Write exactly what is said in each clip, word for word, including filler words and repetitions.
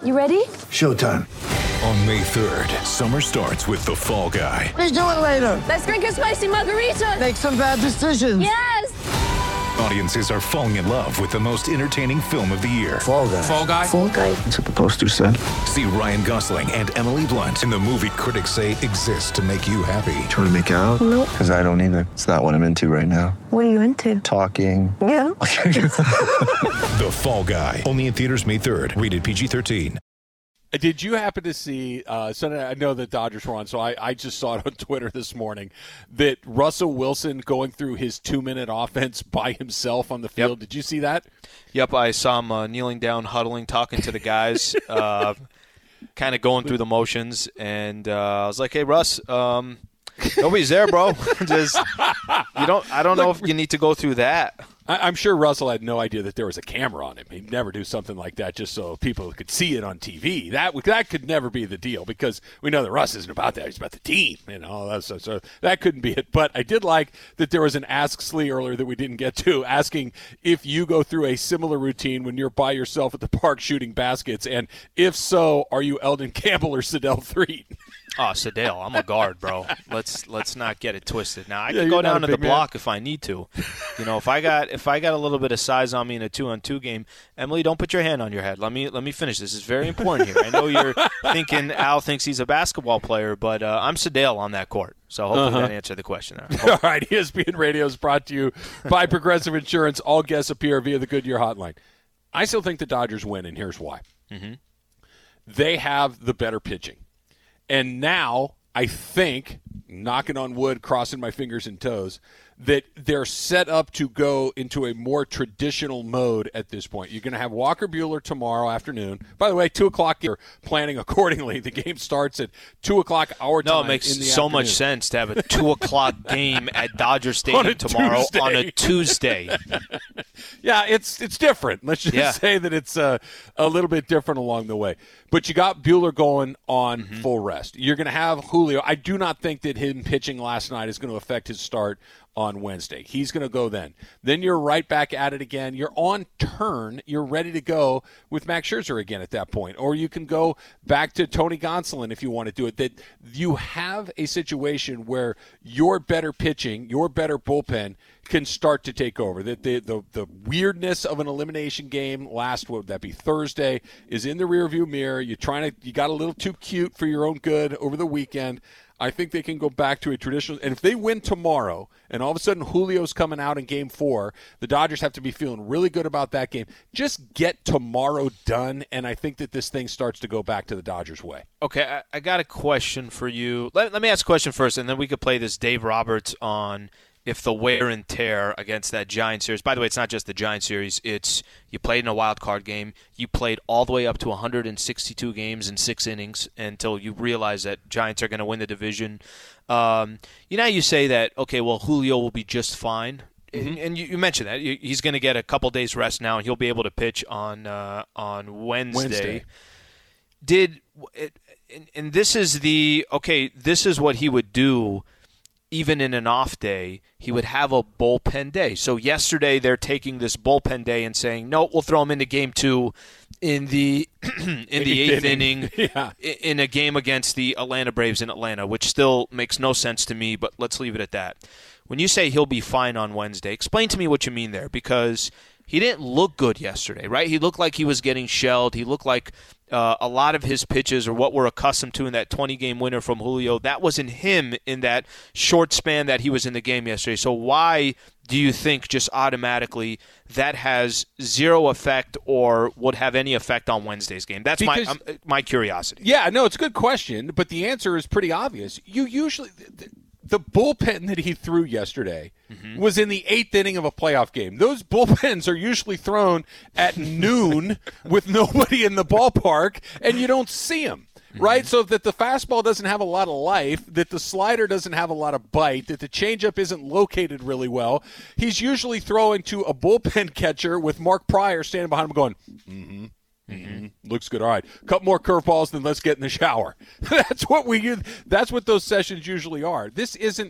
You ready? Showtime. On May third, summer starts with The Fall Guy. Let's do it later. Let's drink a spicy margarita. Make some bad decisions. Yes. Audiences are falling in love with the most entertaining film of the year. Fall Guy. Fall Guy? Fall Guy. That's what the poster said. See Ryan Gosling and Emily Blunt in the movie critics say exists to make you happy. Trying to make it out? Nope. Because I don't either. It's not what I'm into right now. What are you into? Talking. Yeah. The Fall Guy. Only in theaters May third. Rated P G thirteen. Did you happen to see uh, Sunday? I know the Dodgers were on, so I, I just saw it on Twitter this morning that Russell Wilson going through his two-minute offense by himself on the field. Yep. Did you see that? Yep, I saw him uh, kneeling down, huddling, talking to the guys, uh, kind of going through the motions, and uh, I was like, "Hey, Russ, um, nobody's there, bro. Just you don't. I don't know if you need to go through that." I'm sure Russell had no idea that there was a camera on him. He'd never do something like that just so people could see it on T V. That that could never be the deal because we know that Russ isn't about that. He's about the team, you know. That's, so, so that couldn't be it. But I did like that there was an Ask Slee earlier that we didn't get to, asking if you go through a similar routine when you're by yourself at the park shooting baskets, and if so, are you Eldon Campbell or Sedell Threet? Oh, Sedale, I'm a guard, bro. Let's let's not get it twisted. Now I Yeah, can go you're not down a to the big man. block if I need to. You know, if I got if I got a little bit of size on me in a two on two game, Emily, don't put your hand on your head. Let me let me finish. This is very important here. I know you're thinking Al thinks he's a basketball player, but uh, I'm Sedale on that court. So hopefully Uh-huh. that answered the question there. All right, E S P N Radio is brought to you by Progressive Insurance. All guests appear via the Goodyear hotline. I still think the Dodgers win, and here's why. Mm-hmm. They have the better pitching. And now I think, knocking on wood, crossing my fingers and toes, that they're set up to go into a more traditional mode at this point. You're going to have Walker Buehler tomorrow afternoon. By the way, two o'clock, you're planning accordingly. The game starts at two o'clock our time. No, it makes in the so afternoon. much sense to have a two o'clock game at Dodger Stadium On a tomorrow Tuesday. on a Tuesday. Yeah, it's it's different. Let's just Yeah. say that it's uh, a little bit different along the way. But you got Buehler going on Mm-hmm. full rest. You're going to have Julio. I do not think that him pitching last night is going to affect his start on Wednesday. He's going to go then. Then you're right back at it again. You're on turn. You're ready to go with Max Scherzer again at that point. Or you can go back to Tony Gonsolin if you want to do it. That you have a situation where your better pitching, your better bullpen can start to take over. That the, the the weirdness of an elimination game last, what would that be, Thursday, is in the rearview mirror. You're trying to, you got a little too cute for your own good over the weekend. I think they can go back to a traditional, and if they win tomorrow, and all of a sudden Julio's coming out in game four, the Dodgers have to be feeling really good about that game. Just get tomorrow done, and I think that this thing starts to go back to the Dodgers' way. Okay, I, I got a question for you. Let, let me ask a question first, and then we could play this Dave Roberts on if the wear and tear against that Giants series. By the way, it's not just the Giants series. It's you played in a wild card game. You played all the way up to one hundred sixty-two games in six innings until you realize that Giants are going to win the division. Um, you know, you say that, okay, well, Julio will be just fine. Mm-hmm. And you, you mentioned that. He's going to get a couple days rest now, and he'll be able to pitch on uh, on Wednesday. Wednesday. Did and, and this is the, okay, this is what he would do even in an off day. He would have a bullpen day. So yesterday they're taking this bullpen day and saying, no, we'll throw him into game two in the in the eighth inning, inning yeah. in a game against the Atlanta Braves in Atlanta, which still makes no sense to me, but let's leave it at that. When you say he'll be fine on Wednesday, explain to me what you mean there, because he didn't look good yesterday, right? He looked like he was getting shelled. He looked like uh, a lot of his pitches, or what we're accustomed to in that twenty-game winner from Julio, that wasn't him in that short span that he was in the game yesterday. So why do you think just automatically that has zero effect or would have any effect on Wednesday's game? That's because, my um, my curiosity. Yeah, no, it's a good question, but the answer is pretty obvious. You usually the, the bullpen that he threw yesterday mm-hmm. was in the eighth inning of a playoff game. Those bullpens are usually thrown at noon with nobody in the ballpark, and you don't see them. Right, mm-hmm. So that the fastball doesn't have a lot of life, that the slider doesn't have a lot of bite, that the changeup isn't located really well. He's usually throwing to a bullpen catcher with Mark Pryor standing behind him going, mm-hmm. Mm-hmm. Looks good. All right, couple more curveballs, then let's get in the shower. That's what we. That's what those sessions usually are. This isn't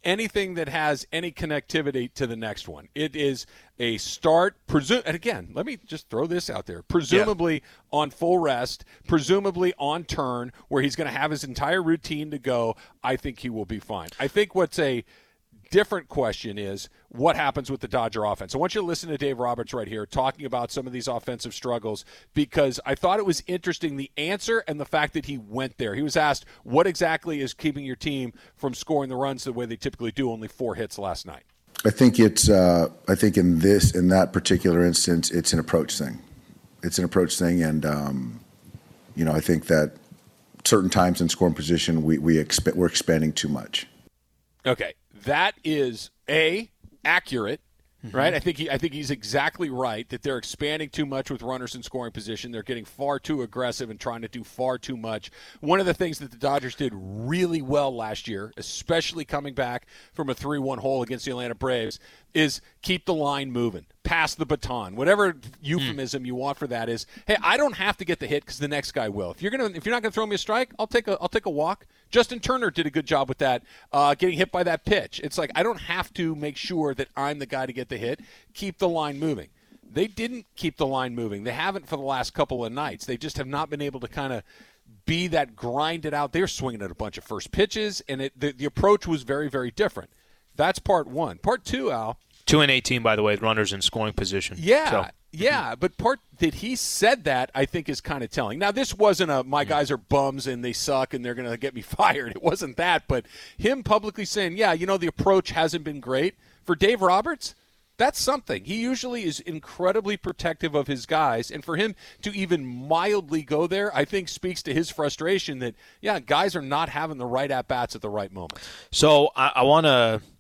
anything that has any connectivity to the next one. It is a start, presu- and again, let me just throw this out there, presumably yeah. on full rest, presumably on turn, where he's going to have his entire routine to go. I think he will be fine. I think what's a different question is what happens with the Dodger offense. I want you to listen to Dave Roberts right here talking about some of these offensive struggles, because I thought it was interesting, the answer and the fact that he went there. He was asked, what exactly is keeping your team from scoring the runs the way they typically do, only four hits last night? I think it's, uh, I think in this, in that particular instance, it's an approach thing. It's an approach thing. And, um, you know, I think that certain times in scoring position, we, we expect, we're expanding too much. Okay. That is A, accurate, mm-hmm. right? I think he, I think he's exactly right that they're expanding too much with runners in scoring position. They're getting far too aggressive and trying to do far too much. One of the things that the Dodgers did really well last year, especially coming back from a three one hole against the Atlanta Braves, is keep the line moving, pass the baton, whatever euphemism mm. you want for that is. Hey, I don't have to get the hit because the next guy will. If you're gonna, if you're not gonna throw me a strike, I'll take a, I'll take a walk. Justin Turner did a good job with that, uh, getting hit by that pitch. It's like I don't have to make sure that I'm the guy to get the hit. Keep the line moving. They didn't keep the line moving. They haven't for the last couple of nights. They just have not been able to kind of be that grinded out. They're swinging at a bunch of first pitches, and it, the, the approach was very, very different. That's part one. Part two, Al. Two and eighteen, by the way, runners in scoring position. Yeah, so. yeah. But part that he said that, I think, is kind of telling. Now, this wasn't a my guys are bums and they suck and they're going to get me fired. It wasn't that. But him publicly saying, yeah, you know, the approach hasn't been great. For Dave Roberts, that's something. He usually is incredibly protective of his guys. And for him to even mildly go there, I think speaks to his frustration that, yeah, guys are not having the right at-bats at the right moment. So I, I want to –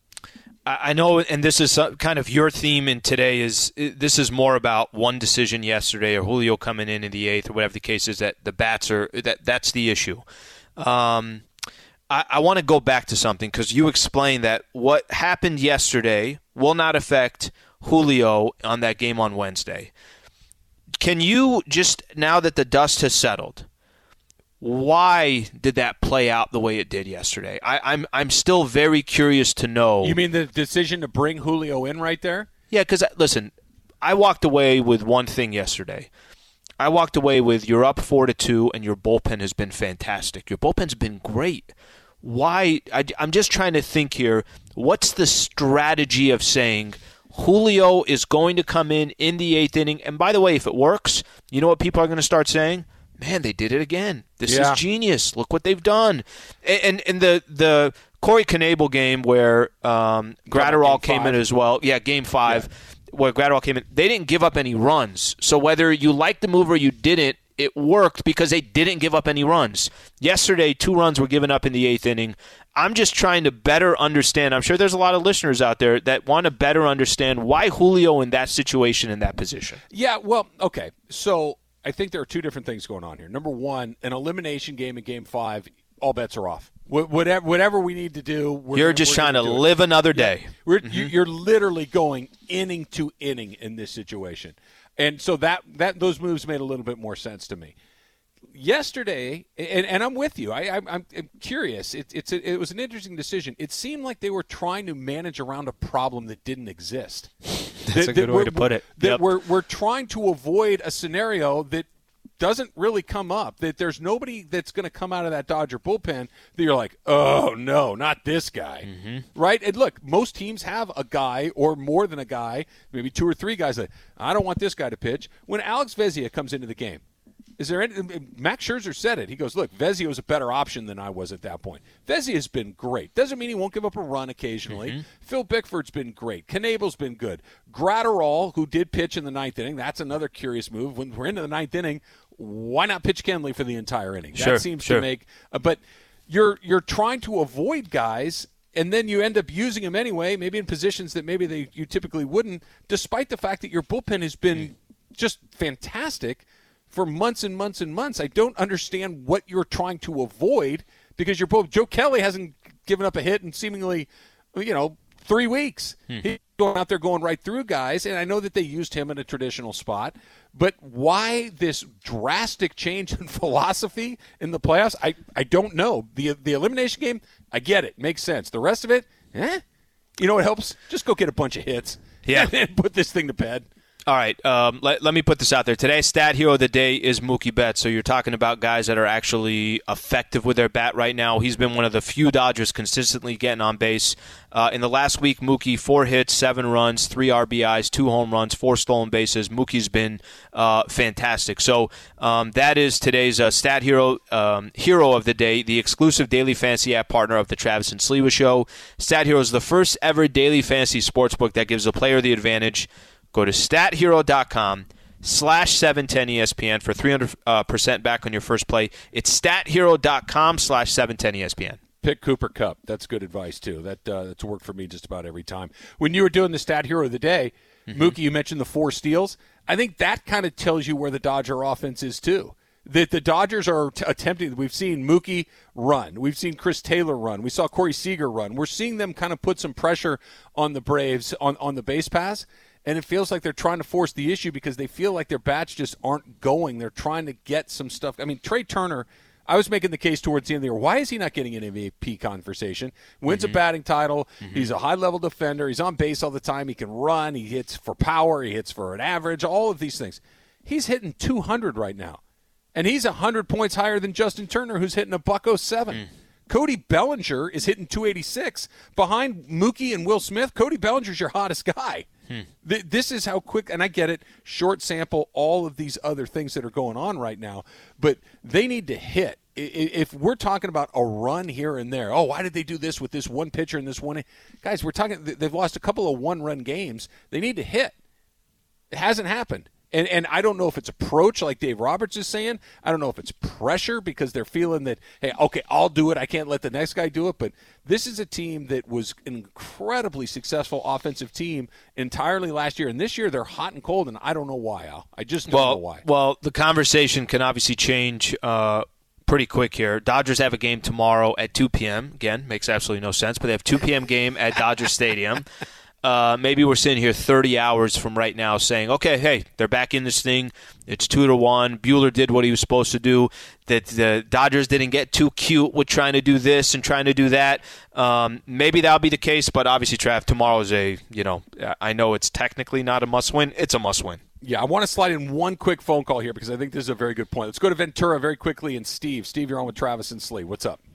I know, and this is kind of your theme in today, is this is more about one decision yesterday or Julio coming in in the eighth or whatever the case is, that the bats are that that's the issue. Um, I, I want to go back to something because you explained that what happened yesterday will not affect Julio on that game on Wednesday. Can you just, now that the dust has settled, why did that play out the way it did yesterday? I, I'm I'm still very curious to know. You mean the decision to bring Julio in right there? Yeah, because, listen, I walked away with one thing yesterday. I walked away with you're up four to two and your bullpen has been fantastic. Your bullpen's been great. Why? I, I'm just trying to think here. What's the strategy of saying Julio is going to come in in the eighth inning? And by the way, if it works, you know what people are going to start saying? Man, they did it again. This yeah. is genius. Look what they've done. And and, and the the Corey Knebel game where um, Gratterall came five. in as well. Yeah, game five, yeah. where Gratterall came in. They didn't give up any runs. So whether you liked the move or you didn't, it worked because they didn't give up any runs. Yesterday, two runs were given up in the eighth inning. I'm just trying to better understand. I'm sure there's a lot of listeners out there that want to better understand why Julio in that situation, in that position. Yeah, well, okay. So I think there are two different things going on here. Number one, an elimination game in Game Five, all bets are off. Wh- whatever, whatever we need to do, we're you're gonna, just we're trying to live it. another day. Yeah. We're, mm-hmm. you, you're literally going inning to inning in this situation, and so that that those moves made a little bit more sense to me. Yesterday, and, and I'm with you. I, I, I'm curious. It, it's a, it was an interesting decision. It seemed like they were trying to manage around a problem that didn't exist. That's that, a good way to put it. That yep. we're we're trying to avoid a scenario that doesn't really come up. That there's nobody that's going to come out of that Dodger bullpen that you're like, oh no, not this guy, mm-hmm. right? And look, most teams have a guy or more than a guy, maybe two or three guys that I don't want this guy to pitch. When Alex Vezina comes into the game, is there any, Max Scherzer said it. He goes, look, Vezina was a better option than I was at that point. Vezina has been great. Doesn't mean he won't give up a run occasionally. Mm-hmm. Phil Bickford's been great. Knebel's been good. Gratterall, who did pitch in the ninth inning, that's another curious move. When we're into the ninth inning, why not pitch Kenley for the entire inning? Sure, that seems sure. to make uh, – but you're you're trying to avoid guys, and then you end up using them anyway, maybe in positions that maybe they you typically wouldn't, despite the fact that your bullpen has been just fantastic for months and months and months. I don't understand what you're trying to avoid because your bull, Joe Kelly hasn't given up a hit in seemingly, you know, three weeks. Hmm. He's going out there going right through guys, and I know that they used him in a traditional spot, but why this drastic change in philosophy in the playoffs? I, I don't know. The the elimination game, I get it. Makes sense. The rest of it, Eh? You know what helps? Just go get a bunch of hits. Yeah. And put this thing to bed. All right, um, let, let me put this out there. Today's stat hero of the day is Mookie Betts. So you're talking about guys that are actually effective with their bat right now. He's been one of the few Dodgers consistently getting on base. Uh, in the last week, Mookie, four hits, seven runs, three R B Is, two home runs, four stolen bases. Mookie's been uh, fantastic. So um, that is today's uh, stat hero um, hero of the day, the exclusive daily fantasy app partner of the Travis and Sleva Show. Stat Hero is the first ever daily fantasy sportsbook that gives a player the advantage. Go to stathero.com slash 710 ESPN for three hundred percent back on your first play. It's stathero.com slash 710 ESPN. Pick Cooper Kupp. That's good advice, too. That uh, That's worked for me just about every time. When you were doing the Stat Hero of the Day, mm-hmm. Mookie, you mentioned the four steals. I think that kind of tells you where the Dodger offense is, too. That the Dodgers are t- attempting. We've seen Mookie run. We've seen Chris Taylor run. We saw Corey Seager run. We're seeing them kind of put some pressure on the Braves on, on the base pass. And it feels like they're trying to force the issue because they feel like their bats just aren't going. They're trying to get some stuff. I mean, Trey Turner, I was making the case towards the end of the year. Why is he not getting an M V P conversation? Wins mm-hmm. a batting title. Mm-hmm. He's a high-level defender. He's on base all the time. He can run. He hits for power. He hits for an average, all of these things. He's hitting two hundred right now. And he's one hundred points higher than Justin Turner, who's hitting a buck oh seven. Mm. Cody Bellinger is hitting two eighty-six. Behind Mookie and Will Smith, Cody Bellinger's your hottest guy. Hmm. Th- this is how quick, and I get it, short sample, all of these other things that are going on right now, but they need to hit. I- if we're talking about a run here and there, oh, why did they do this with this one pitcher and this one? Guys, we're talking, they've lost a couple of one-run games. They need to hit. It hasn't happened. And and I don't know if it's approach like Dave Roberts is saying. I don't know if it's pressure because they're feeling that, hey, okay, I'll do it. I can't let the next guy do it. But this is a team that was an incredibly successful offensive team entirely last year. And this year they're hot and cold, and I don't know why, Al. I just don't well, know why. Well, the conversation can obviously change uh, pretty quick here. Dodgers have a game tomorrow at two p.m. Again, makes absolutely no sense, but they have two p.m. game at Dodger Stadium. Uh, maybe we're sitting here thirty hours from right now saying, okay, hey, they're back in this thing. It's two to one. Buehler did what he was supposed to do. That the Dodgers didn't get too cute with trying to do this and trying to do that. Um, maybe that'll be the case, but obviously, Trav, tomorrow is a, you know, I know it's technically not a must-win. It's a must-win. Yeah, I want to slide in one quick phone call here because I think this is a very good point. Let's go to Ventura very quickly and Steve. Steve, you're on with Travis and Slee. What's up?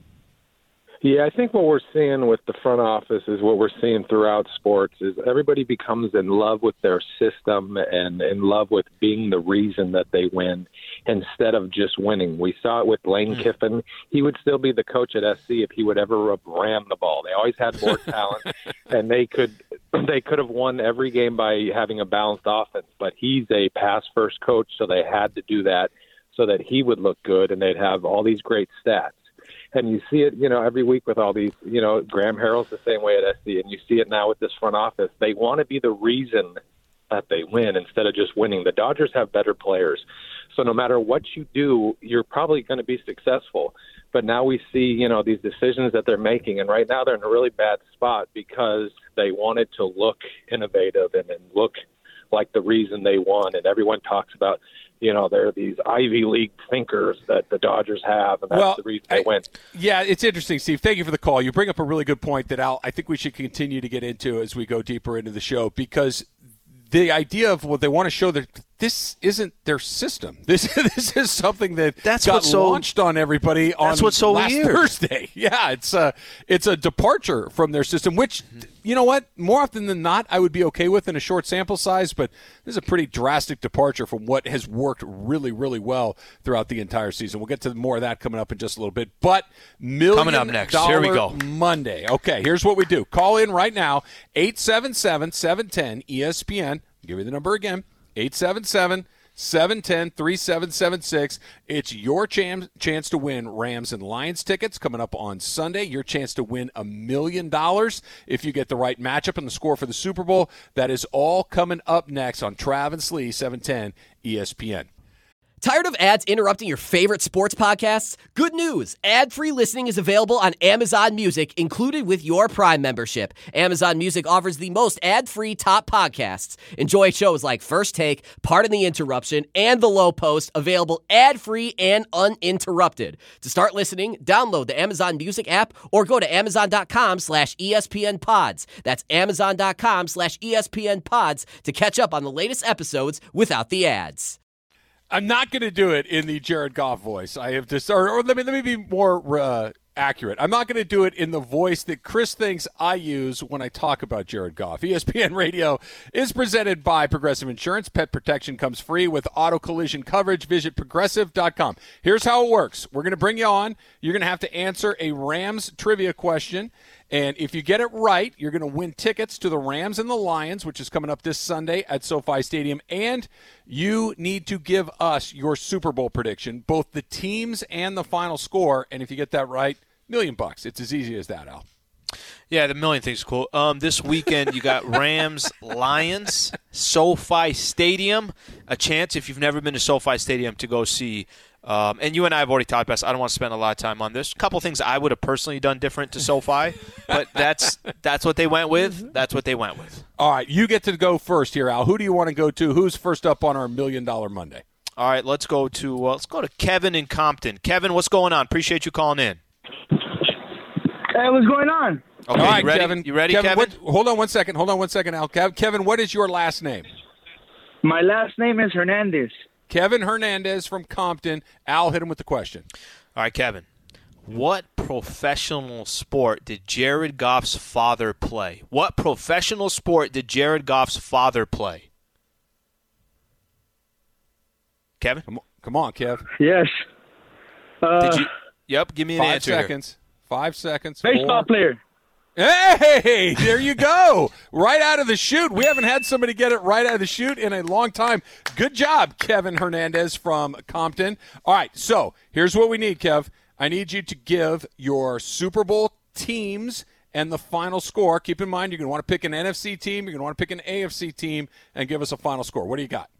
Yeah, I think what we're seeing with the front office is what we're seeing throughout sports is everybody becomes in love with their system and in love with being the reason that they win instead of just winning. We saw it with Lane mm. Kiffin. He would still be the coach at S C if he would ever have ran the ball. They always had more talent, and they could they could have won every game by having a balanced offense. But he's a pass-first coach, so they had to do that so that he would look good and they'd have all these great stats. And you see it, you know, every week with all these, you know, Graham Harrell's the same way at S C, and you see it now with this front office. They want to be the reason that they win instead of just winning. The Dodgers have better players. So no matter what you do, you're probably going to be successful. But now we see, you know, these decisions that they're making, and right now they're in a really bad spot because they wanted to look innovative and, and look like the reason they won. And everyone talks about, you know, there are these Ivy League thinkers that the Dodgers have, and that's well, the reason they I, win. Yeah, it's interesting, Steve. Thank you for the call. You bring up a really good point that, Al, I think we should continue to get into as we go deeper into the show, because the idea of what they want to show that this isn't their system. This this is something that that's got what's so, launched on everybody on that's what's so last weird. Thursday. Yeah, it's a, it's a departure from their system, which, you know what, more often than not, I would be okay with in a short sample size, but this is a pretty drastic departure from what has worked really, really well throughout the entire season. We'll get to more of that coming up in just a little bit. But million coming up next. Here we go. Monday. Okay, here's what we do. Call in right now, eight seven seven, seven one zero, E S P N. I'll give you the number again, eight seven seven, seven one zero, three seven seven six. It's your chance chance to win Rams and Lions tickets coming up on Sunday. Your chance to win a million dollars if you get the right matchup and the score for the Super Bowl. That is all coming up next on Trav and Slee, seven ten E S P N. Tired of ads interrupting your favorite sports podcasts? Good news! Ad-free listening is available on Amazon Music, included with your Prime membership. Amazon Music offers the most ad-free top podcasts. Enjoy shows like First Take, Pardon the Interruption, and The Low Post, available ad-free and uninterrupted. To start listening, download the Amazon Music app or go to amazon.com slash ESPN pods. That's amazon.com slash ESPN pods to catch up on the latest episodes without the ads. I'm not going to do it in the Jared Goff voice. I have to, or, or let me let me be more uh, accurate. I'm not going to do it in the voice that Chris thinks I use when I talk about Jared Goff. E S P N Radio is presented by Progressive Insurance. Pet protection comes free with auto collision coverage. Visit progressive dot com. Here's how it works. We're going to bring you on. You're going to have to answer a Rams trivia question. And if you get it right, you're going to win tickets to the Rams and the Lions, which is coming up this Sunday at SoFi Stadium. And you need to give us your Super Bowl prediction, both the teams and the final score. And if you get that right, million bucks. It's as easy as that, Al. Yeah, the million things are cool. Um, this weekend, you got Rams, Lions, SoFi Stadium. A chance, if you've never been to SoFi Stadium, to go see. Um, and you and I have already talked about this. I don't want to spend a lot of time on this. A couple things I would have personally done different to SoFi, but that's that's what they went with. That's what they went with. All right, you get to go first here, Al. Who do you want to go to? Who's first up on our Million Dollar Monday? All right, let's go to uh, let's go to Kevin in Compton. Kevin, what's going on? Appreciate you calling in. Hey, what's going on? Okay, All right, you ready? Kevin. You ready, Kevin? Kevin? What, hold on one second. Hold on one second, Al. Kev, Kevin, what is your last name? My last name is Hernandez. Kevin Hernandez from Compton. Al, hit him with the question. All right, Kevin. What professional sport did Jared Goff's father play? What professional sport did Jared Goff's father play? Kevin? Come on, come on Kev. Yes. Uh, Did you? Yep, give me an Five answer seconds. Here. Five seconds. Baseball Four. player. Hey, there you go. Right out of the chute. We haven't had somebody get it right out of the chute in a long time. Good job, Kevin Hernandez from Compton. All right, so here's what we need, Kev. I need you to give your Super Bowl teams and the final score. Keep in mind, you're going to want to pick an N F C team. You're going to want to pick an A F C team and give us a final score. What do you got?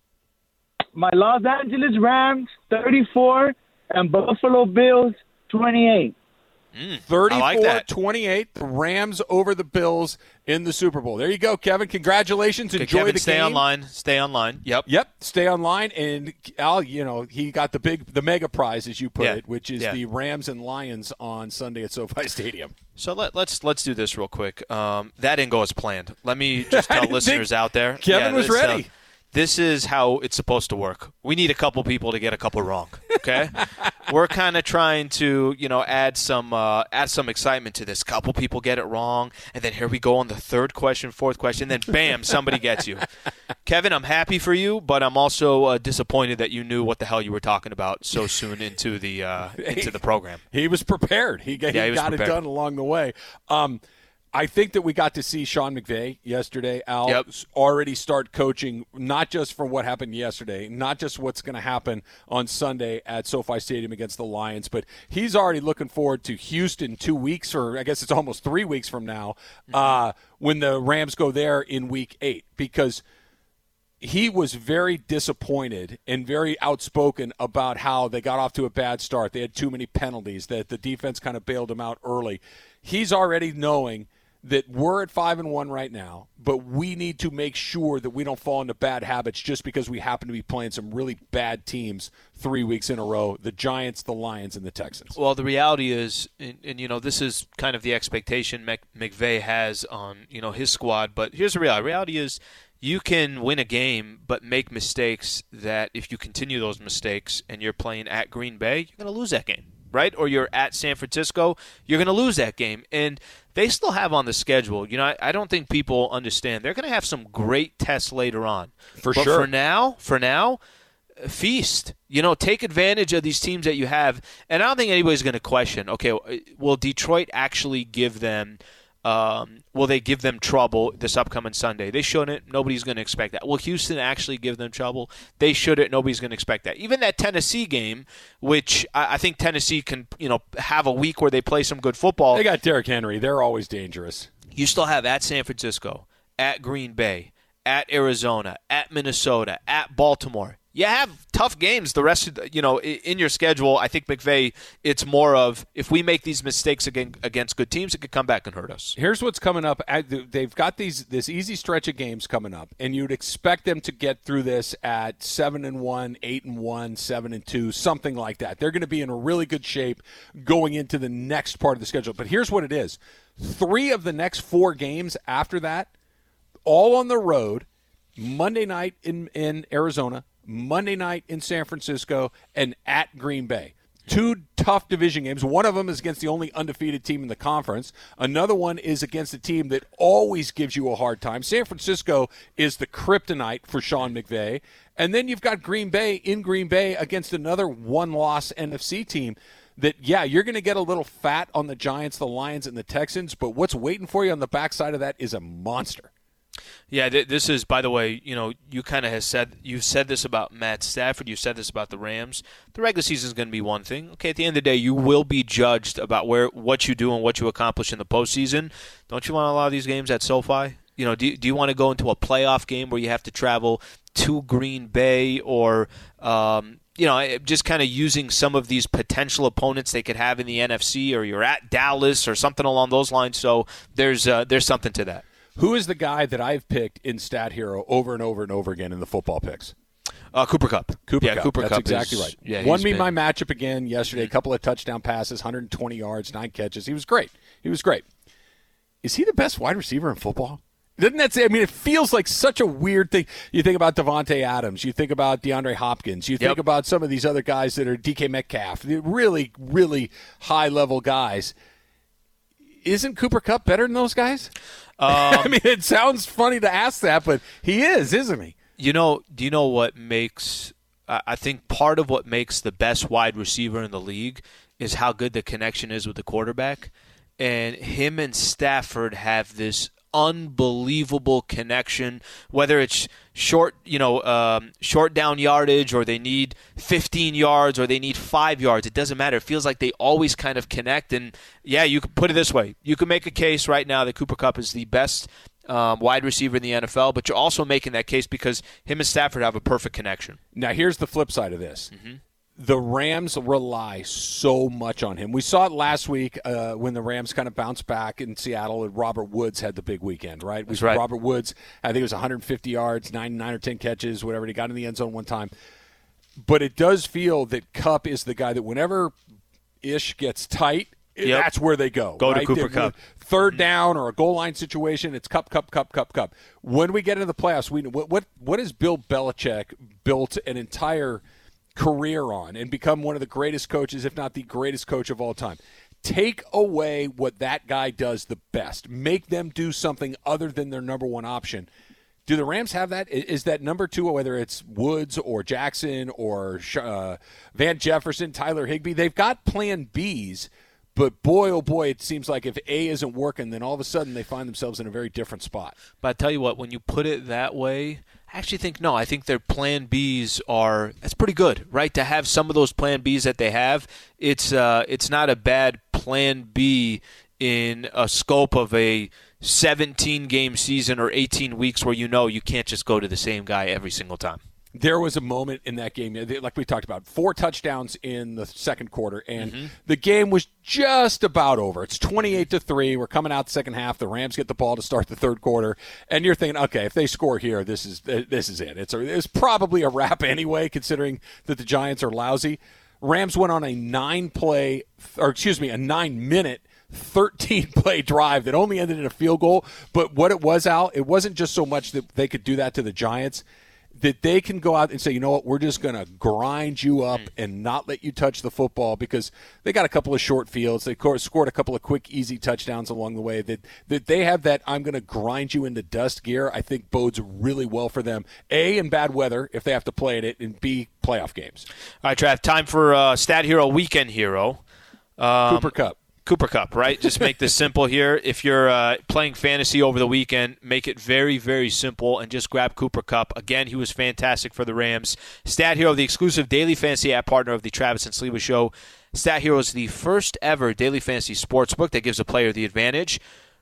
My Los Angeles Rams, thirty-four, and Buffalo Bills, twenty-eight. Mm, thirty-four twenty-eight, the Rams over the Bills in the Super Bowl. There you go, Kevin. Congratulations. Okay, Enjoy Kevin, the stay game. online. Stay online. Yep. Yep. Stay online. And Al, you know, he got the big, the mega prize, as you put Yeah. it, which is Yeah. the Rams and Lions on Sunday at SoFi Stadium. So let, let's let's do this real quick. Um, that didn't go as planned. Let me just tell didn't listeners think out there. Kevin yeah, was let's, uh, ready. This is how it's supposed to work. We need a couple people to get a couple wrong. Okay, we're kind of trying to, you know, add some uh, add some excitement to this. Couple people get it wrong, and then here we go on the third question, fourth question, then bam, somebody gets you. Kevin, I'm happy for you, but I'm also uh, disappointed that you knew what the hell you were talking about so soon into the uh, into the program. He was prepared. He, he, Yeah, he was got prepared. it done along the way. Um, I think that we got to see Sean McVay yesterday, Al, Yep. already start coaching, not just for what happened yesterday, not just what's going to happen on Sunday at SoFi Stadium against the Lions, but he's already looking forward to Houston two weeks, or I guess it's almost three weeks from now, mm-hmm. uh, when the Rams go there in week eight, because he was very disappointed and very outspoken about how they got off to a bad start. They had too many penalties, that the defense kind of bailed them out early. He's already knowing that we're at five and one right now, but we need to make sure that we don't fall into bad habits just because we happen to be playing some really bad teams three weeks in a row, the Giants, the Lions, and the Texans. Well, the reality is, and, and you know, this is kind of the expectation Mc, McVay has on, you know, his squad, but here's the reality. The reality is you can win a game but make mistakes that if you continue those mistakes and you're playing at Green Bay, you're going to lose that game. Right? Or you're at San Francisco, you're going to lose that game. And they still have on the schedule, you know, I, I don't think people understand. They're going to have some great tests later on. For but sure. for now, for now, feast. You know, take advantage of these teams that you have. And I don't think anybody's going to question, okay, will Detroit actually give them Um, will they give them trouble this upcoming Sunday? They shouldn't. Nobody's going to expect that. Will Houston actually give them trouble? They shouldn't. Nobody's going to expect that. Even that Tennessee game, which I, I think Tennessee can, you know, have a week where they play some good football. They got Derrick Henry. They're always dangerous. You still have at San Francisco, at Green Bay, at Arizona, at Minnesota, at Baltimore. you have tough games the rest of the, you know, in your schedule. I think McVay, it's more of if we make these mistakes against good teams, it could come back and hurt us. Here's what's coming up. They've got these this easy stretch of games coming up, and you'd expect them to get through this at seven and one, eight and one, seven and two, something like that. They're going to be in a really good shape going into the next part of the schedule. But here's what it is: three of the next four games after that, all on the road. Monday night in in Arizona. Monday night in San Francisco, and at Green Bay. Two tough division games. One of them is against the only undefeated team in the conference. Another one is against a team that always gives you a hard time. San Francisco is the kryptonite for Sean McVay. And then you've got Green Bay in Green Bay against another one-loss N F C team that, yeah, you're going to get a little fat on the Giants, the Lions, and the Texans, but what's waiting for you on the backside of that is a monster. Yeah, th- this is, by the way, you know, you kind of have said, you've said this about Matt Stafford, you said this about the Rams. The regular season is going to be one thing. Okay, at the end of the day, you will be judged about where what you do and what you accomplish in the postseason. Don't you want to allow these games at SoFi? You know, do, do you want to go into a playoff game where you have to travel to Green Bay or, um, you know, just kind of using some of these potential opponents they could have in the N F C, or you're at Dallas or something along those lines? So there's uh, there's something to that. Who is the guy that I've picked in Stat Hero over and over and over again in the football picks? Uh, Cooper Kupp. Cooper yeah, Kupp. Cooper That's Kupp exactly is, right. Yeah, Won me been, my matchup again yesterday. A couple of touchdown passes, one hundred twenty yards, nine catches. He was great. He was great. Is he the best wide receiver in football? Doesn't that say? I mean, it feels like such a weird thing. You think about Devontae Adams. You think about DeAndre Hopkins. You think yep. about some of these other guys that are D K Metcalf. Really, really high-level guys. Isn't Cooper Kupp better than those guys? Um, I mean, it sounds funny to ask that, but he is, isn't he? You know, do you know what makes – I think part of what makes the best wide receiver in the league is how good the connection is with the quarterback. And him and Stafford have this unbelievable connection, whether it's short, you know, um, short down yardage, or they need fifteen yards, or they need five yards. It doesn't matter. It feels like they always kind of connect. And yeah, you could put it this way: you can make a case right now that Cooper Kupp is the best um, wide receiver in the N F L, but you're also making that case because him and Stafford have a perfect connection. Now, here's the flip side of this. Mm-hmm. The Rams rely so much on him. We saw it last week uh, when the Rams kind of bounced back in Seattle, and Robert Woods had the big weekend, right? That's right. Robert Woods, I think it was one hundred fifty yards, nine, nine or ten catches, whatever. He got in the end zone one time. But it does feel that Kupp is the guy that whenever Ish gets tight, yep. that's where they go. Go right? to Cooper They're, Kupp. Third down or a goal line situation, it's Kupp, Kupp, Kupp, Kupp, Kupp. When we get into the playoffs, we what what what has Bill Belichick built an entire – career on and become one of the greatest coaches, if not the greatest coach of all time? Take away what that guy does the best. Make them do something other than their number one option. Do the Rams have that? Is that number two, whether it's Woods or Jackson or uh, Van Jefferson, Tyler Higbee? They've got plan Bs, but boy, oh boy, it seems like if A isn't working, then all of a sudden they find themselves in a very different spot. But I tell you what, when you put it that way, I actually think no. I think their plan Bs are that's pretty good, right? To have some of those plan Bs that they have, it's uh, it's not a bad plan B in a scope of a seventeen game season or eighteen weeks where you know you can't just go to the same guy every single time. There was a moment in that game, like we talked about, four touchdowns in the second quarter, and mm-hmm. the game was just about over. It's twenty-eight to three. We're coming out the second half. The Rams get the ball to start the third quarter, and you're thinking, okay, if they score here, this is this is it. It's a, it's probably a wrap anyway, considering that the Giants are lousy. Rams went on a nine-play, or excuse me, a nine-minute, thirteen-play drive that only ended in a field goal. But what it was, Al, it wasn't just so much that they could do that to the Giants, that they can go out and say, you know what, we're just going to grind you up and not let you touch the football, because they got a couple of short fields. They scored a couple of quick, easy touchdowns along the way. That, that they have that I'm going to grind you into dust gear, I think bodes really well for them, A, in bad weather if they have to play in it, and B, playoff games. All right, Trav, time for uh, Stat Hero Weekend Hero. Um, Cooper Kupp. Cooper Kupp, right? Just make this simple here. If you're uh, playing fantasy over the weekend, make it very, very simple and just grab Cooper Kupp. Again, he was fantastic for the Rams. Stat Hero, the exclusive daily fantasy app partner of the Travis and Sliwa Show. Stat Hero is the first ever daily fantasy sports book that gives a player the advantage.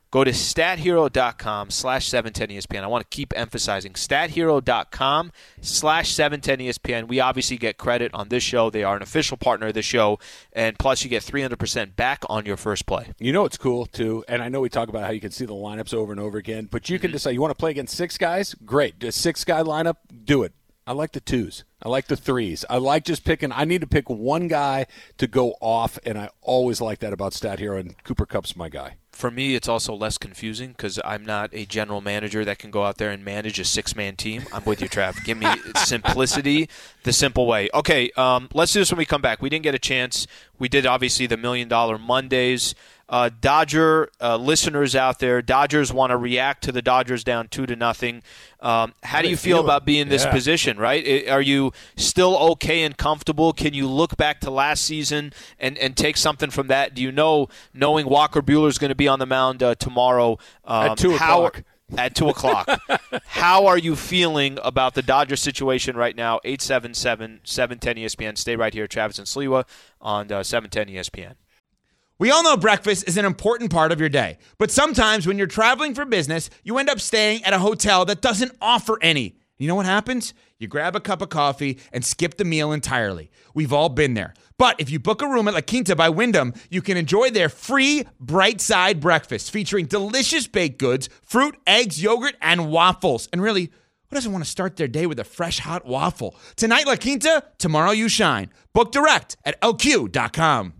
Go to stathero.com slash 710ESPN. I want to keep emphasizing stathero.com slash 710ESPN. We obviously get credit on this show. They are an official partner of the show, and plus you get three hundred percent back on your first play. You know what's cool, too, and I know we talk about how you can see the lineups over and over again, but you can decide, you want to play against six guys? Great. A six-guy lineup? Do it. I like the twos. I like the threes. I like just picking. I need to pick one guy to go off, and I always like that about Stat Hero, and Cooper Kupp's my guy. For me, it's also less confusing because I'm not a general manager that can go out there and manage a six-man team. I'm with you, Trav. Give me simplicity the simple way. Okay, um, let's do this when we come back. We didn't get a chance. We did, obviously, the Million Dollar Mondays. Uh, Dodger uh, listeners out there, Dodgers want to react to the Dodgers down two to nothing. Um, how do you feel about being in this Yeah. position, right? I- Are you still okay and comfortable? Can you look back to last season and, and take something from that? Do you know, knowing Walker Buehler is going to be on the mound uh, tomorrow? Um, At two how, o'clock. At two o'clock. How are you feeling about the Dodger situation right now? eight seven seven, seven ten E S P N. Stay right here, Travis and Sliwa on uh, seven ten E S P N. We all know breakfast is an important part of your day, but sometimes when you're traveling for business, you end up staying at a hotel that doesn't offer any. You know what happens? You grab a cup of coffee and skip the meal entirely. We've all been there. But if you book a room at La Quinta by Wyndham, you can enjoy their free Bright Side breakfast featuring delicious baked goods, fruit, eggs, yogurt, and waffles. And really, who doesn't want to start their day with a fresh, hot waffle? Tonight, La Quinta, tomorrow you shine. Book direct at L Q dot com.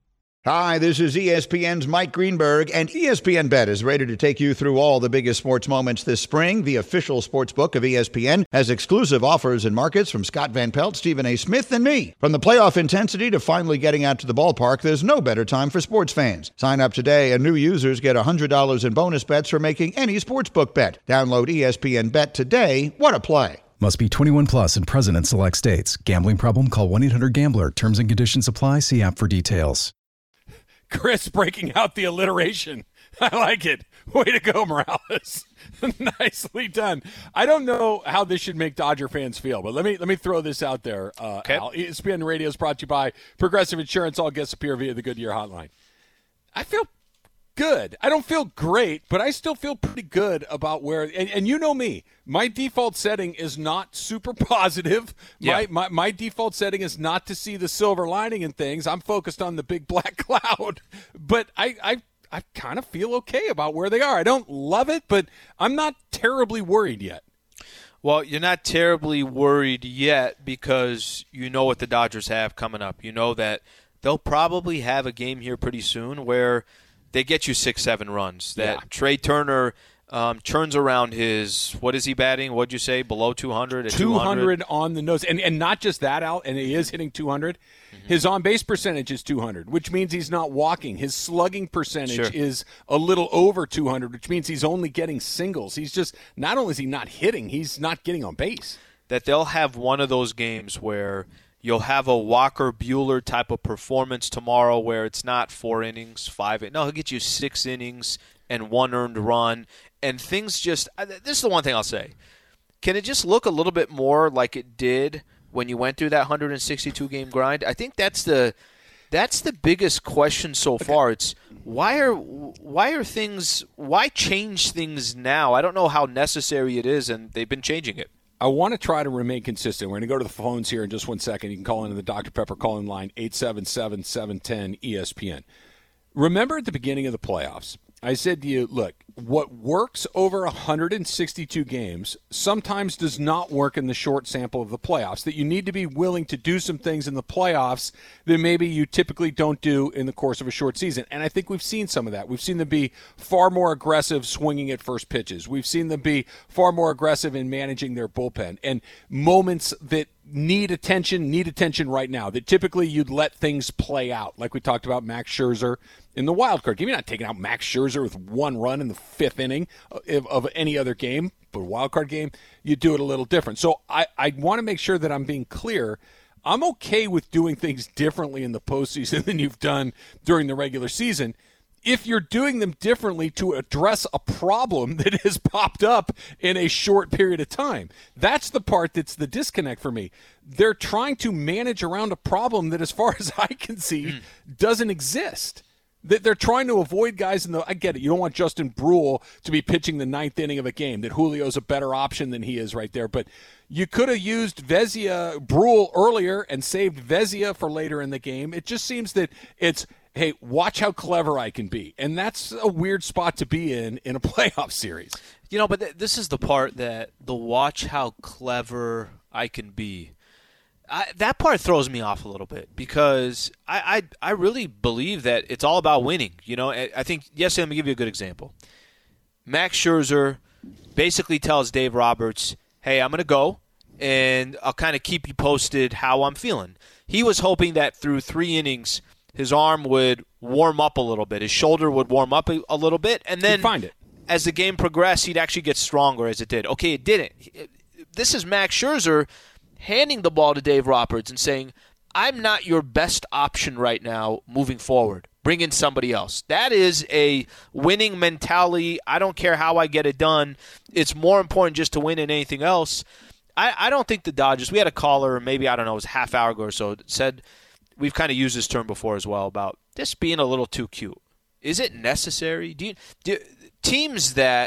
Hi, this is E S P N's Mike Greenberg, and E S P N Bet is ready to take you through all the biggest sports moments this spring. The official sports book of E S P N has exclusive offers and markets from Scott Van Pelt, Stephen A. Smith, and me. From the playoff intensity to finally getting out to the ballpark, there's no better time for sports fans. Sign up today, and new users get one hundred dollars in bonus bets for making any sportsbook bet. Download E S P N Bet today. What a play. Must be twenty-one plus and present in select states. Gambling problem? Call one eight hundred gambler. Terms and conditions apply. See app for details. Chris breaking out the alliteration. I like it. Way to go, Morales. Nicely done. I don't know how this should make Dodger fans feel, but let me let me throw this out there. Uh, okay. Al. E S P N Radio is brought to you by Progressive Insurance. All guests appear via the Goodyear Hotline. I feel good. I don't feel great, but I still feel pretty good about where and, – and you know me. My default setting is not super positive. My, Yeah. my my default setting is not to see the silver lining in things. I'm focused on the big black cloud. But I, I, I kind of feel okay about where they are. I don't love it, but I'm not terribly worried yet. Well, you're not terribly worried yet because you know what the Dodgers have coming up. You know that they'll probably have a game here pretty soon where – they get you six, seven runs. That Yeah. Trey Turner um, turns around his, what is he batting? What'd you say? Below two hundred? At two hundred on the nose. And and not just that, Al, and he is hitting two hundred. Mm-hmm. His on-base percentage is two hundred, which means he's not walking. His slugging percentage Sure. is a little over two hundred, which means he's only getting singles. He's just, not only is he not hitting, he's not getting on base. That they'll have one of those games where you'll have a Walker Buehler type of performance tomorrow where it's not four innings, five. No, he'll get you six innings and one earned run. And things just – this is the one thing I'll say. Can it just look a little bit more like it did when you went through that one hundred sixty-two game grind? I think that's the that's the biggest question so far. It's why are why are things – why change things now? I don't know how necessary it is, and they've been changing it. I want to try to remain consistent. We're going to go to the phones here in just one second. You can call into the Doctor Pepper call-in line, eight seven seven, seven one zero, E S P N. Remember at the beginning of the playoffs, I said to you, look, what works over one hundred sixty-two games sometimes does not work in the short sample of the playoffs, that you need to be willing to do some things in the playoffs that maybe you typically don't do in the course of a short season. And I think we've seen some of that. We've seen them be far more aggressive swinging at first pitches. We've seen them be far more aggressive in managing their bullpen. And moments that need attention, need attention right now, that typically you'd let things play out, like we talked about Max Scherzer in the wild card game. You're not taking out Max Scherzer with one run in the fifth inning of, of any other game, but a wild card game, you do it a little different. So I, I want to make sure that I'm being clear. I'm okay with doing things differently in the postseason than you've done during the regular season if you're doing them differently to address a problem that has popped up in a short period of time. That's the part that's the disconnect for me. They're trying to manage around a problem that, as far as I can see, mm. doesn't exist. They're trying to avoid guys in the – I get it. You don't want Justin Brule to be pitching the ninth inning of a game, that Julio's a better option than he is right there. But you could have used Vezina, Brule earlier and saved Vezina for later in the game. It just seems that it's, hey, watch how clever I can be. And that's a weird spot to be in in a playoff series. You know, but th- this is the part that the watch how clever I can be. I, that part throws me off a little bit because I, I I really believe that it's all about winning. You know, I, I think yesterday, let me give you a good example. Max Scherzer basically tells Dave Roberts, hey, I'm going to go, and I'll kind of keep you posted how I'm feeling. He was hoping that through three innings, his arm would warm up a little bit. His shoulder would warm up a, a little bit, and then He'd find it. As the game progressed, he'd actually get stronger as it did. Okay, it didn't. This is Max Scherzer handing the ball to Dave Roberts and saying, I'm not your best option right now moving forward. Bring in somebody else. That is a winning mentality. I don't care how I get it done. It's more important just to win than anything else. I, I don't think the Dodgers, we had a caller, maybe, I don't know, it was a half hour ago or so, that said, we've kind of used this term before as well, about this being a little too cute. Is it necessary? Do you, do, teams that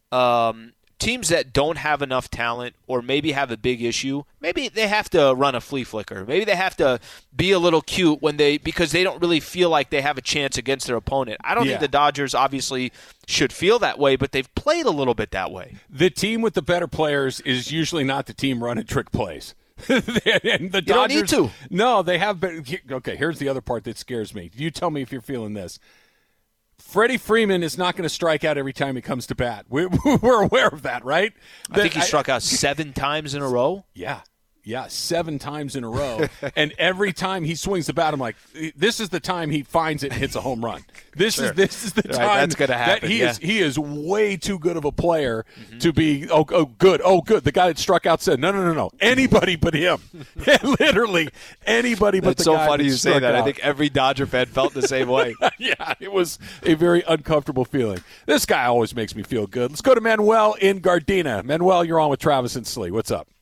um, teams that don't have enough talent or maybe have a big issue, maybe they have to run a flea flicker. Maybe they have to be a little cute when they because they don't really feel like they have a chance against their opponent. I don't Yeah. think the Dodgers obviously should feel that way, but they've played a little bit that way. The team with the better players is usually not the team running trick plays. and the You don't need Dodgers, to. No, they have been. Okay, here's the other part that scares me. You tell me if you're feeling this. Freddie Freeman is not going to strike out every time he comes to bat. We, we're aware of that, right? I think he struck out seven times in a row. Yeah. Yeah, seven times in a row. And every time he swings the bat, I'm like, this is the time he finds it and hits a home run. This Sure. is this is the Right, time that's gonna that happen, he yeah. is he is way too good of a player to be oh oh good. Oh good. The guy that struck out said, No, no, no, no. Anybody but him. Literally anybody but That's the so guy funny that you say struck that. I out. think every Dodger fan felt the same way. Yeah, it was a very uncomfortable feeling. This guy always makes me feel good. Let's go to Manuel in Gardena. Manuel, you're on with Travis and Slee. What's up?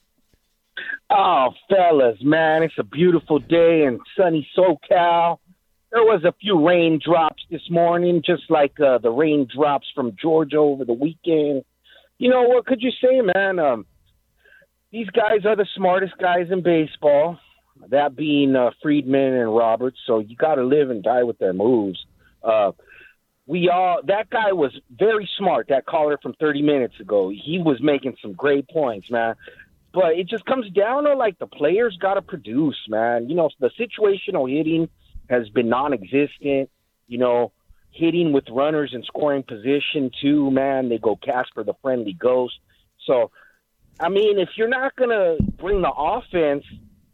Oh, fellas, man, it's a beautiful day in sunny SoCal. There was a few raindrops this morning, just like uh, the raindrops from Georgia over the weekend. You know, what could you say, man? Um, these guys are the smartest guys in baseball, that being uh, Friedman and Roberts, so you got to live and die with their moves. Uh, we all that guy was very smart, that caller from thirty minutes ago. He was making some great points, man. But it just comes down to, like, the players got to produce, man. You know, the situational hitting has been non-existent. You know, hitting with runners in scoring position, too, man. They go Casper the Friendly Ghost. So, I mean, if you're not going to bring the offense,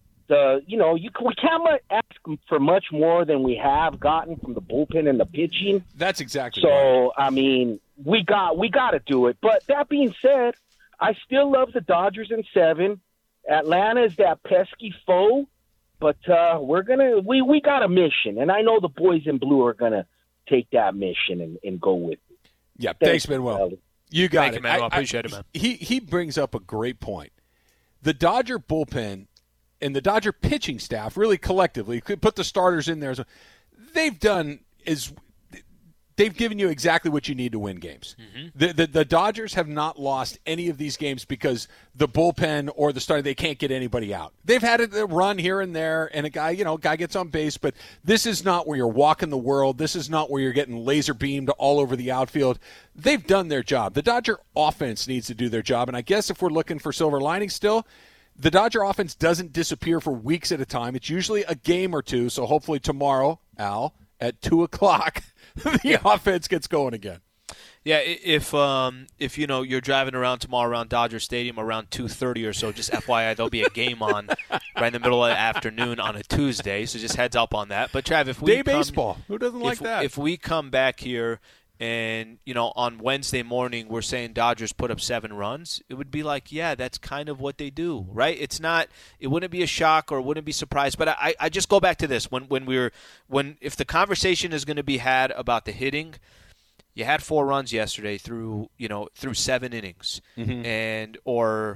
the you know, you we can't ask for much more than we have gotten from the bullpen and the pitching. That's exactly so, right. I mean, we got we got to do it. But that being said, I still love the Dodgers in seven. Atlanta is that pesky foe, but uh, we're gonna we, we got a mission, and I know the boys in blue are gonna take that mission and, and go with it. Yeah, Thanks, thanks, Manuel. fellas. You got Thank it. you, Manuel. I appreciate it, man. He he brings up a great point. The Dodger bullpen and the Dodger pitching staff, really collectively, could put the starters in there. as well. They've done is they've given you exactly what you need to win games. Mm-hmm. The, the the Dodgers have not lost any of these games because the bullpen or the starter, they can't get anybody out. They've had a run here and there, and a guy, you know, a guy gets on base, but this is not where you're walking the world. This is not where you're getting laser beamed all over the outfield. They've done their job. The Dodger offense needs to do their job, and I guess if we're looking for silver linings still, the Dodger offense doesn't disappear for weeks at a time. It's usually a game or two, so hopefully tomorrow, Al, at two o'clock, the offense gets going again. Yeah, i- if um, if you know you're driving around tomorrow around Dodger Stadium around two thirty or so, just F Y I, there'll be a game on right in the middle of the afternoon on a Tuesday. So just heads up on that. But Trav, if we Day come, baseball, who doesn't like if, that? If we come back here and you know on Wednesday morning we're saying Dodgers put up seven runs, it would be like, yeah, that's kind of what they do, right? It's not. It wouldn't be a shock or wouldn't be surprised. But I, I just go back to this when when we were when if the conversation is going to be had about the hitting. You had four runs yesterday through, you know, through seven innings, Mhm. and or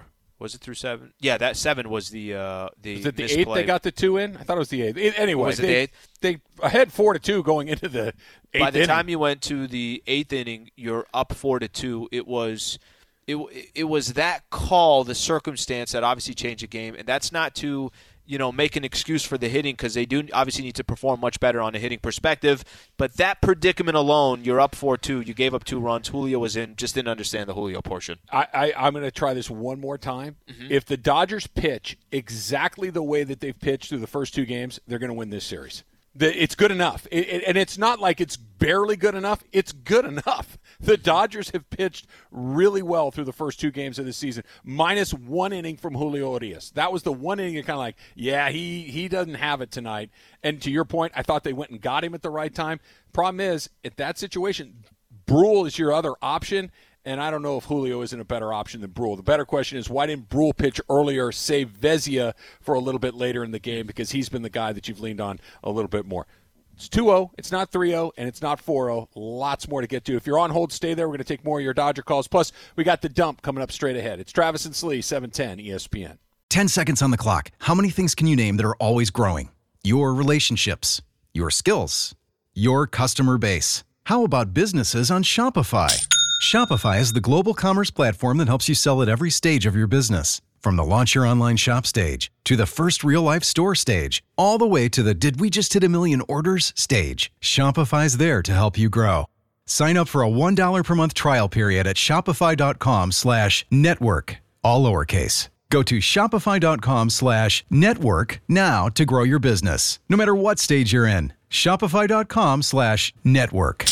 Was it through seven? Yeah, that seven was the uh, the. Was it the misplay. eighth they got the two in? I thought it was the eighth. It, anyway, was it they, the eighth? They ahead four to two going into the eighth By the inning. time you went to the eighth inning, you're up four to two. It was, it it was that call, the circumstance that obviously changed the game, and that's not to. You know, make an excuse for the hitting because they do obviously need to perform much better on a hitting perspective. But that predicament alone, you're up four two. You gave up two runs. Julio was in. Just didn't understand the Julio portion. I, I, I'm going to try this one more time. Mm-hmm. If the Dodgers pitch exactly the way that they've pitched through the first two games, they're going to win this series. The, it's good enough. It, it, and it's not like it's barely good enough. It's good enough. The Dodgers have pitched really well through the first two games of the season, minus one inning from Julio Urias. That was the one inning you're kind of like, yeah, he, he doesn't have it tonight. And to your point, I thought they went and got him at the right time. Problem is, at that situation, Brule is your other option. And I don't know if Julio isn't a better option than Brule. The better question is, why didn't Brule pitch earlier, save Vezina for a little bit later in the game, because he's been the guy that you've leaned on a little bit more. It's two oh, it's not three oh, and it's not four oh. Lots more to get to. If you're on hold, stay there. We're going to take more of your Dodger calls. Plus, we got the dump coming up straight ahead. It's Travis and Slee, seven ten E S P N. ten seconds on the clock. How many things can you name that are always growing? Your relationships, your skills, your customer base. How about businesses on Shopify? Shopify is the global commerce platform that helps you sell at every stage of your business. From the launch your online shop stage, to the first real-life store stage, all the way to the did we just hit a million orders stage, Shopify's there to help you grow. Sign up for a one dollar per month trial period at shopify.com slash network, all lowercase. Go to shopify.com slash network now to grow your business, no matter what stage you're in. Shopify.com slash network.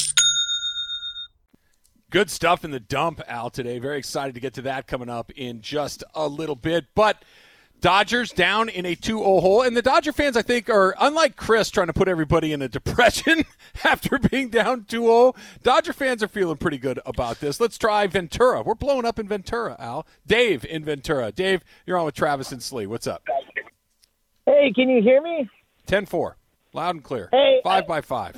Good stuff in the dump, Al, today. Very excited to get to that coming up in just a little bit. But Dodgers down in a two oh hole. And the Dodger fans, I think, are, unlike Chris trying to put everybody in a depression after being down two oh, Dodger fans are feeling pretty good about this. Let's try Ventura. We're blowing up in Ventura, Al. Dave in Ventura. Dave, you're on with Travis and Slee. What's up? Hey, can you hear me? ten four. Loud and clear. Hey. Five by five.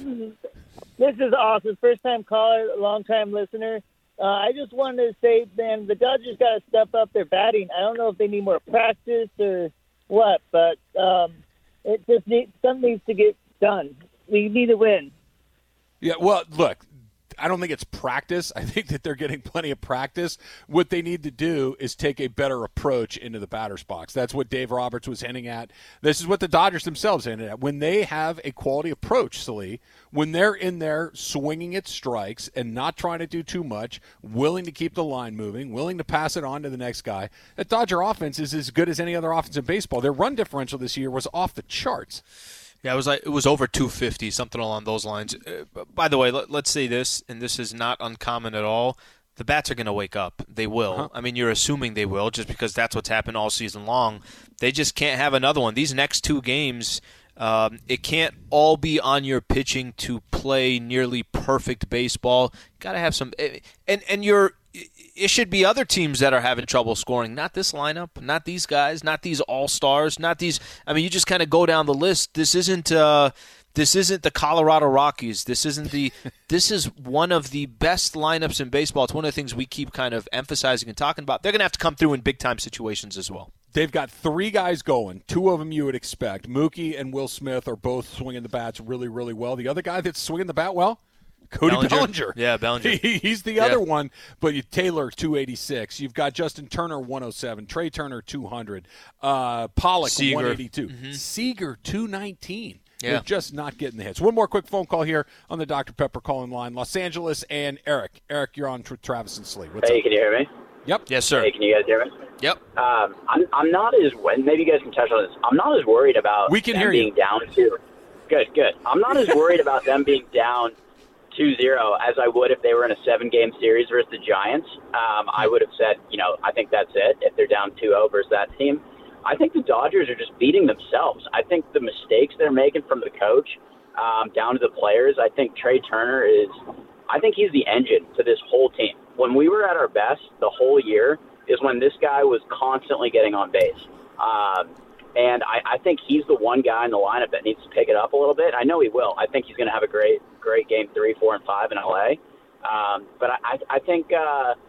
This is awesome. First-time caller, long-time listener. Uh, I just wanted to say, man, the Dodgers got to step up their batting. I don't know if they need more practice or what, but um, it just needs, something needs to get done. We need to win. Yeah, well, look, I don't think it's practice. I think that they're getting plenty of practice. What they need to do is take a better approach into the batter's box. That's what Dave Roberts was hinting at. This is what the Dodgers themselves hinted at. When they have a quality approach, Slee, when they're in there swinging at strikes and not trying to do too much, willing to keep the line moving, willing to pass it on to the next guy, that Dodger offense is as good as any other offense in baseball. Their run differential this year was off the charts. Yeah, it was like it was over two fifty, something along those lines. Uh, by the way, let, let's say this, and this is not uncommon at all. The bats are going to wake up. They will. Uh-huh. I mean, you're assuming they will, just because that's what's happened all season long. They just can't have another one. These next two games, um, it can't all be on your pitching to play nearly perfect baseball. Got to have some, and and you're. It should be other teams that are having trouble scoring, not this lineup, not these guys, not these all-stars, not these. I mean, you just kind of go down the list. This isn't uh, this isn't the Colorado Rockies. This isn't the. This is one of the best lineups in baseball. It's one of the things we keep kind of emphasizing and talking about. They're going to have to come through in big-time situations as well. They've got three guys going. Two of them you would expect. Mookie and Will Smith are both swinging the bats really, really well. The other guy that's swinging the bat well, Cody Bellinger. Bellinger. Yeah, Bellinger. He, he's the yeah. other one, but you, Taylor, two eighty-six. You've got Justin Turner, one oh seven. Trey Turner, two hundred. Uh, Pollock, Seager. one eighty-two. Mm-hmm. Seager, two nineteen. Yeah. They're just not getting the hits. One more quick phone call here on the Doctor Pepper calling line. Los Angeles and Eric. Eric, you're on Tra- Travis and Slee. What's hey, up? Can you hear me? Yep. Yes, sir. Hey, can you guys hear me? Yep. Um, I'm, I'm not as – maybe you guys can touch on this. I'm not as worried about we can them hear being you. down two. Good, good. I'm not as worried about them being down two zero as I would if they were in a seven-game series versus the Giants. Um, I would have said, you know, I think that's it if they're down two oh versus that team. I think the Dodgers are just beating themselves. I think the mistakes they're making from the coach um, down to the players, I think Trey Turner is – I think he's the engine to this whole team. When we were at our best the whole year is when this guy was constantly getting on base. Um, and I, I think he's the one guy in the lineup that needs to pick it up a little bit. I know he will. I think he's going to have a great, great game three, four, and five in L A. Um, but I, I think uh, I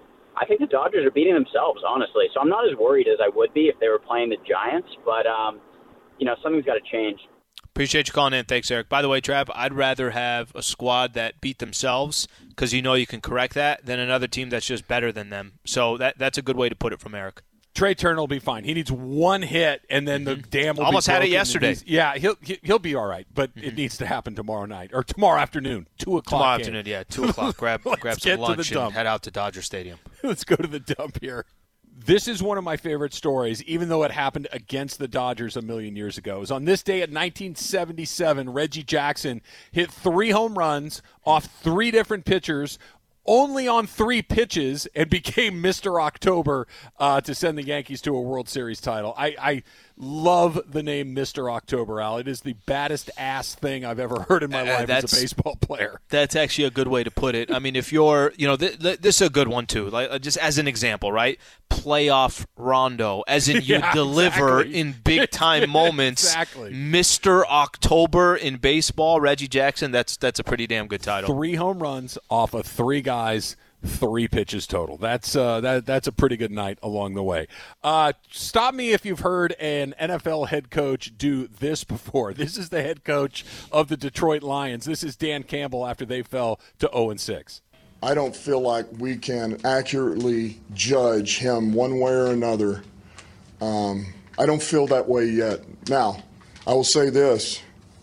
I think the Dodgers are beating themselves, honestly. So I'm not as worried as I would be if they were playing the Giants. But, um, you know, something's got to change. Appreciate you calling in. Thanks, Eric. By the way, Trav, I'd rather have a squad that beat themselves because you know you can correct that than another team that's just better than them. So that that's a good way to put it from Eric. Trey Turner will be fine. He needs one hit, and then the dam will Almost be had it broken, yesterday. and he's- Yeah, he'll he'll be all right, but it needs to happen tomorrow night or tomorrow afternoon, two o'clock. Tomorrow game. afternoon, yeah, two o'clock. Grab Let's grab get some to the lunch and dump. head out to Dodger Stadium. Let's go to the dump here. This is one of my favorite stories, even though it happened against the Dodgers a million years ago. It was on this day in nineteen seventy-seven, Reggie Jackson hit three home runs off three different pitchers, only on three pitches, and became Mister October uh, to send the Yankees to a World Series title. I, I love the name Mister October, Al. It is the baddest ass thing I've ever heard in my Uh, life as a baseball player. That's actually a good way to put it. I mean, if you're, you know, th- th- this is a good one too. Like uh, just as an example, right? Playoff Rondo, as in you Yeah, deliver exactly. in big time moments. Exactly. Mister October in baseball, Reggie Jackson. That's that's a pretty damn good title. Three home runs off of three guys, three pitches total. That's uh, that that's a pretty good night along the way. Uh, stop me if you've heard an N F L head coach do this before. This is the head coach of the Detroit Lions. This is Dan Campbell after they fell to oh and six. I don't feel like we can accurately judge him one way or another. Um, I don't feel that way yet. Now, I will say this.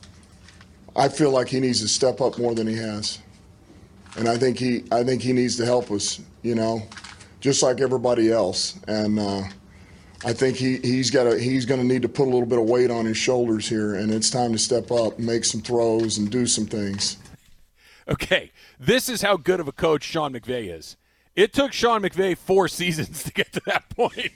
I feel like he needs to step up more than he has. And I think he I think he needs to help us, you know, just like everybody else. And uh, I think he, he's got a, he's going to need to put a little bit of weight on his shoulders here, and it's time to step up, make some throws, and do some things. Okay, this is how good of a coach Sean McVay is. It took Sean McVay four seasons to get to that point.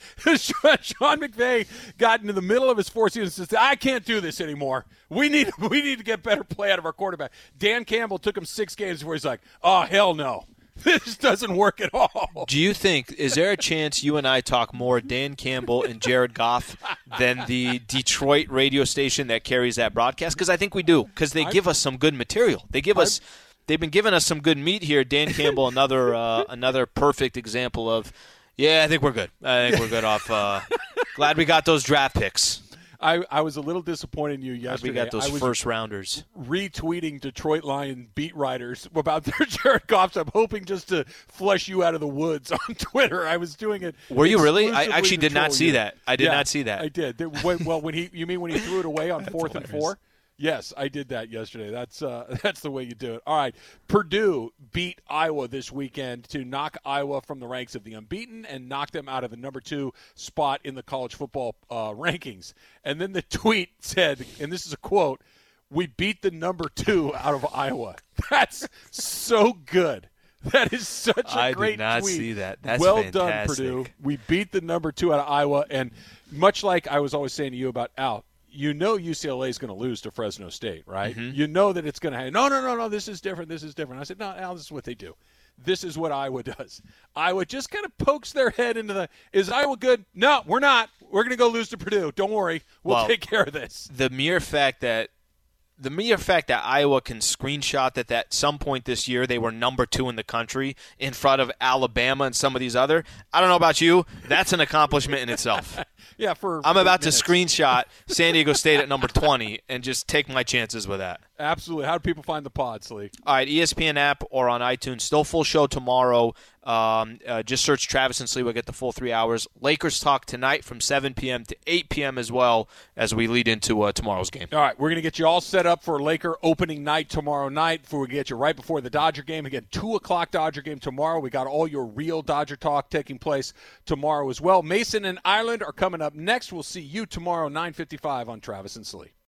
Sean McVay got into the middle of his four seasons and said, I can't do this anymore. We need we need to get better play out of our quarterback. Dan Campbell took him six games where he's like, oh, hell no. This doesn't work at all. Do you think, is there a chance you and I talk more Dan Campbell and Jared Goff than the Detroit radio station that carries that broadcast? Because I think we do, because they give us some good material. They give us, they've been giving us some good meat here. Dan Campbell, another uh, another perfect example of, yeah, I think we're good. I think we're good off. Uh, glad we got those draft picks. I, I was a little disappointed in you Glad yesterday. we got those I was first rounders. retweeting Detroit Lion beat writers about their Jared Goff. I'm hoping just to flush you out of the woods on Twitter. I was doing it. Were you really? I exclusively actually to did not troll see you. that. I did Yeah, not see that. I did. There- when- Well, when he, you mean when he threw it away on fourth and four? Yes, I did that yesterday. That's uh, that's the way you do it. All right, Purdue beat Iowa this weekend to knock Iowa from the ranks of the unbeaten and knock them out of the number two spot in the college football uh, rankings. And then the tweet said, and this is a quote, "We beat the number two out of Iowa." That's so good. That is such a I great did not tweet. see that. That's well fantastic. done, Purdue. We beat the number two out of Iowa, and much like I was always saying to you about Al, you know U C L A is going to lose to Fresno State, right? Mm-hmm. You know that it's going to happen. No, no, no, no, this is different, this is different. I said, no, Al, this is what they do. This is what Iowa does. Iowa just kind of pokes their head into the, is Iowa good? No, we're not. We're going to go lose to Purdue. Don't worry. We'll Well, take care of this. The mere fact that the mere fact that Iowa can screenshot that at some point this year they were number two in the country in front of Alabama and some of these other, I don't know about you, that's an accomplishment in itself. Yeah, for I'm about minutes. to screenshot San Diego State at number twenty and just take my chances with that. Absolutely. How do people find the pod, Slee? All right, E S P N app or on iTunes. Still full show tomorrow. Um, uh, just search Travis and Slee. We'll get the full three hours. Lakers talk tonight from seven p.m. to eight p.m. as well as we lead into uh, tomorrow's game. All right, we're going to get you all set up for Laker opening night tomorrow night. Before we get you right before the Dodger game. Again, two o'clock Dodger game tomorrow. We got all your real Dodger talk taking place tomorrow as well. Mason and Ireland are coming up next. We'll see you tomorrow, nine fifty-five on Travis and Slee.